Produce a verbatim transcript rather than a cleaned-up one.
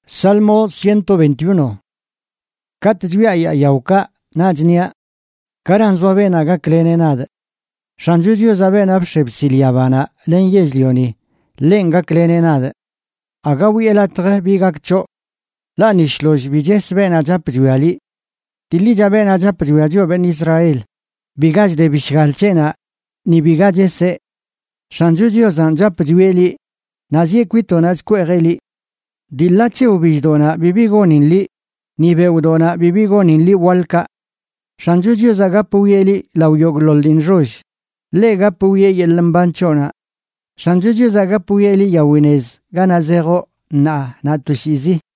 Salmo ciento veintiuno. Katjwia ya yauka najnia. Karan zovena gaklenenad. Shanjujyo zavena bshepsiliabana len yezlioni. Len gaklenenad. Agawi elatre bigakcho. La nishloj bijes bena japjwali. Dili jabena japjwajo ben Israel. Bigaj de bishgalchena. Ni bigaje se. Shanjujyo zan japjweli. Nazie kwito najkwegeli. Dillache ubijdona bibigoninli. Nibe udona bibigoninli walka. Shanjujyo zagapuyeli lauyoglolin roj. Le gapuye yelambanchona. Shanjujyo zagapuyeli yawinez. Ganazero na natushizi.